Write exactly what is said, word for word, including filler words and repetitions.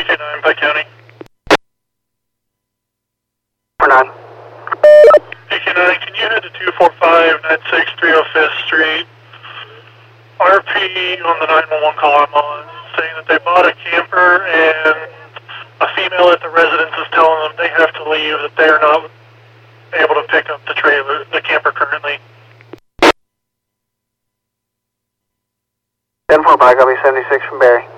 two nine, Pike County. four nine. P Q nine, can you head to two four five nine six three oh fifth Street? R P on the nine one one call I'm on, saying that they bought a camper and a female at the residence is telling them they have to leave, that they are not able to pick up the trailer, the camper currently. ten four Pike, I'll be seventy-six from Barry.